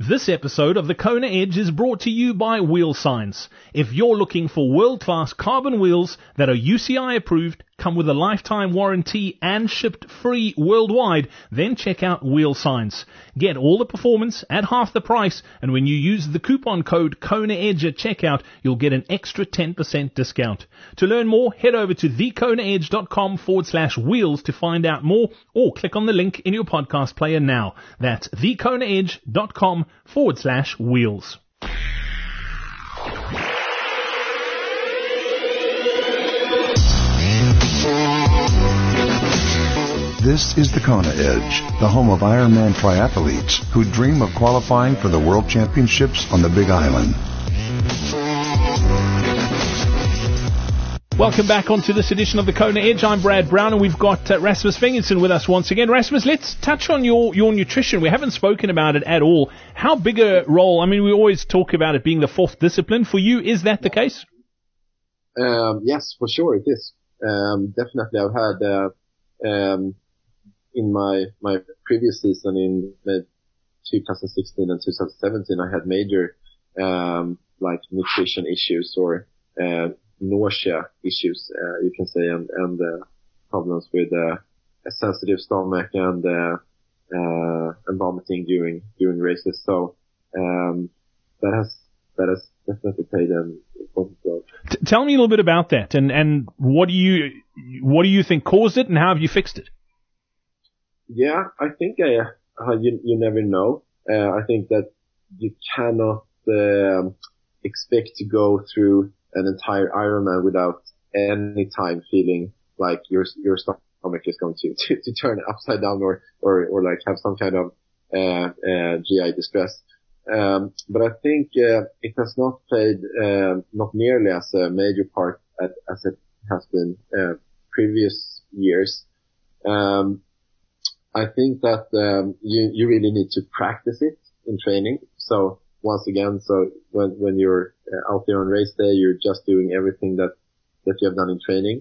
This episode of the Kona Edge is brought to you by Wheel Science. If you're looking for world-class carbon wheels that are UCI approved, come with a lifetime warranty and shipped free worldwide, then check out Wheel Science. Get all the performance at half the price, and when you use the coupon code KONAEDGE at checkout, you'll get an extra 10% discount. To learn more, head over to thekonaedge.com/wheels to find out more, or click on the link in your podcast player now. That's thekonaedge.com/wheels. This is the Kona Edge, the home of Ironman triathletes who dream of qualifying for the World Championships on the Big Island. Welcome back onto this edition of the Kona Edge. I'm Brad Brown, and we've got Rasmus Fingerson with us once again. Rasmus, let's touch on your nutrition. We haven't spoken about it at all. How big a role, I mean, we always talk about it being the fourth discipline. For you, is that the case? Yes, for sure it is. Definitely. I've had, in my previous season in 2016 and 2017, I had major, like nutrition issues or, nausea issues, you can say, and problems with, a sensitive stomach and vomiting during races. So, that has definitely played an important role. Tell me a little bit about that, and what do you think caused it, and how have you fixed it? Yeah, I think you never know. I think that you cannot expect to go through an entire Ironman without any time feeling like your stomach is going to turn upside down or like have some kind of GI distress. But I think it has not played not nearly as a major part as it has been previous years. I think that you really need to practice it in training. So once again, so when you're out there on race day, you're just doing everything that you have done in training.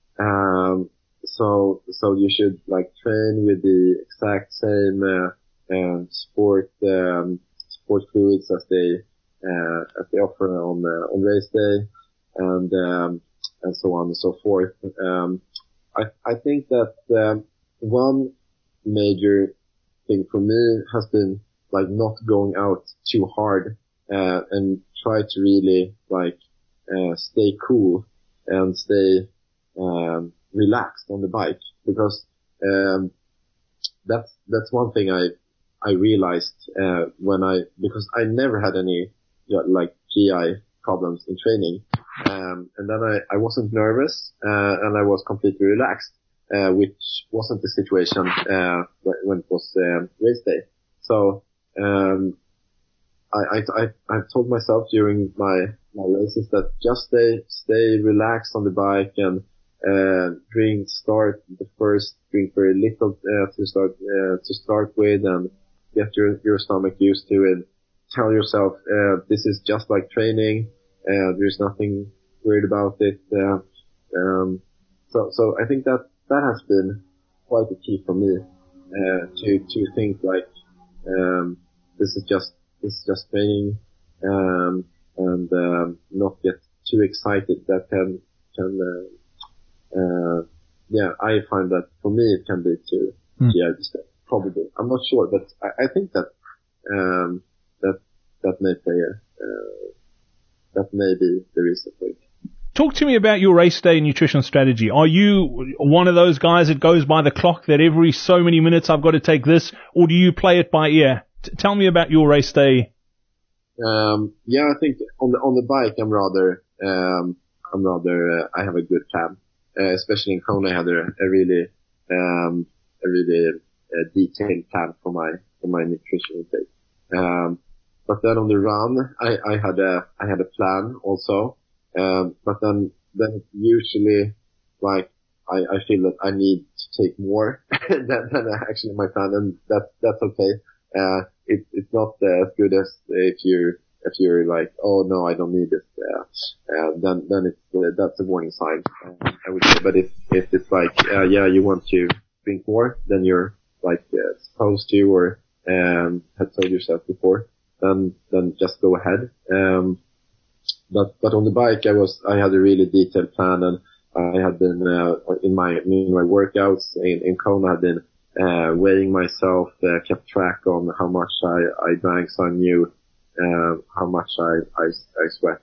So you should like train with the exact same sport fluids as they offer on race day, and so on and so forth. I think that one major thing for me has been like not going out too hard, and try to really like, stay cool and stay, relaxed on the bike, because, that's one thing I realized, because I never had any, like GI problems in training. And then I wasn't nervous, and I was completely relaxed, which wasn't the situation, when it was, race day. So, I've told myself during my races that just stay relaxed on the bike and, drink very little, to start with, and get your stomach used to it. Tell yourself, this is just like training, there's nothing weird about it. So I think that has been quite a key for me, to think like, this is just training, and not get too excited. That can I find that for me it can be too GI distress, probably. I'm not sure, but I think that that may play that may be the reason for it. Talk to me about your race day nutrition strategy. Are you one of those guys that goes by the clock, that every so many minutes I've got to take this, or do you play it by ear? Tell me about your race day. Yeah, I think on the bike I'm rather I have a good plan. Especially in Kona, I had a really detailed plan for my nutrition intake. But then on the run, I had a plan also. But then usually, like, I feel that I need to take more than actually my plan, and that's okay. It's not as good as if you're like, oh no, I don't need this, then that's a warning sign, I would say. But if it's like, you want to drink more than you're like, supposed to, or, had told yourself before, then just go ahead. But on the bike, I had a really detailed plan, and I had been, in my workouts in Kona, I had been, weighing myself, kept track on how much I drank, so I knew, how much I sweat,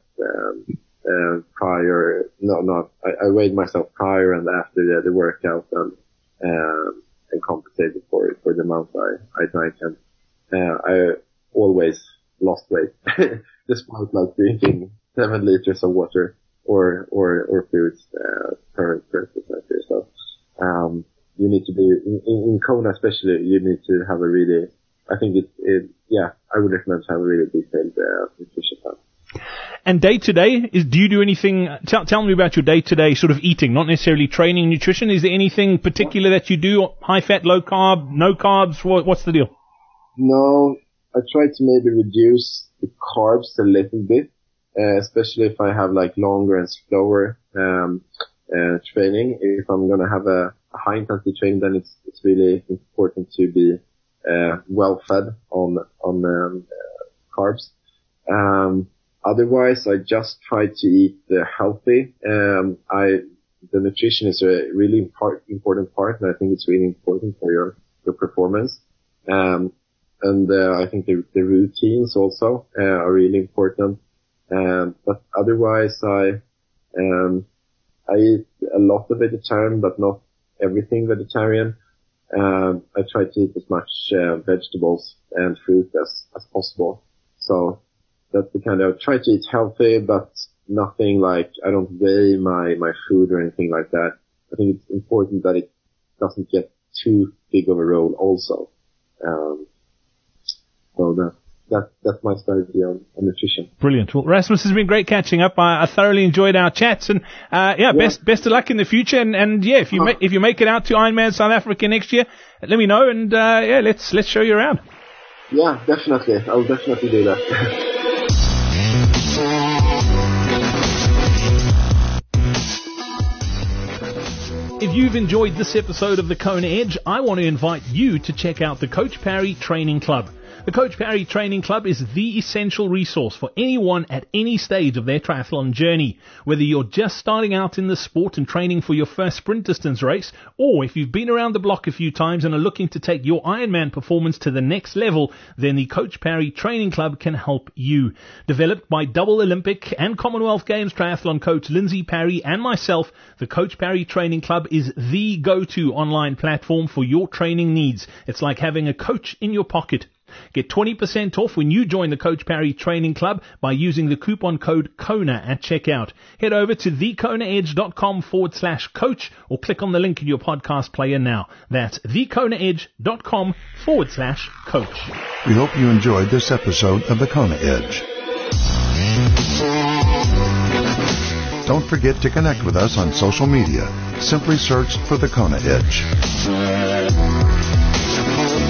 prior. I weighed myself prior and after the workout, and compensated for the amount I drank, and, I always lost weight, despite like drinking 7 liters of water or fluids, per percent. So, you need to be, in Kona especially, you need to have a really, I think I would recommend to have a really detailed, nutrition plan. And day to day, do you do anything, tell me about your day to day sort of eating, not necessarily training, nutrition. Is there anything particular that you do? High fat, low carb, no carbs? What's the deal? No, I try to maybe reduce the carbs a little bit, especially if I have like longer and slower, training. If I'm going to have a high intensity training, then it's really important to be, well fed on carbs. Otherwise, I just try to eat healthy. The nutrition is a really important part, and I think it's really important for your performance. I think the routines also are really important. But otherwise, I eat a lot of vegetarian, but not everything vegetarian. I try to eat as much vegetables and fruit as possible. So that's the kind of, try to eat healthy, but nothing like, I don't weigh my food or anything like that. I think it's important that it doesn't get too big of a role also. So that's my strategy on nutrition. Brilliant. Well, Rasmus, has been great catching up. I thoroughly enjoyed our chats, and best of luck in the future. And if you make it out to Ironman South Africa next year, let me know, and let's show you around. Yeah, definitely. I'll definitely do that. If you've enjoyed this episode of the Kona Edge, I want to invite you to check out the Coach Parry Training Club. The Coach Parry Training Club is the essential resource for anyone at any stage of their triathlon journey. Whether you're just starting out in the sport and training for your first sprint distance race, or if you've been around the block a few times and are looking to take your Ironman performance to the next level, then the Coach Parry Training Club can help you. Developed by double Olympic and Commonwealth Games triathlon coach Lindsay Parry and myself, the Coach Parry Training Club is the go-to online platform for your training needs. It's like having a coach in your pocket. Get 20% off when you join the Coach Parry Training Club by using the coupon code KONA at checkout. Head over to thekonaedge.com/coach or click on the link in your podcast player now. That's thekonaedge.com/coach. We hope you enjoyed this episode of the Kona Edge. Don't forget to connect with us on social media. Simply search for the Kona Edge.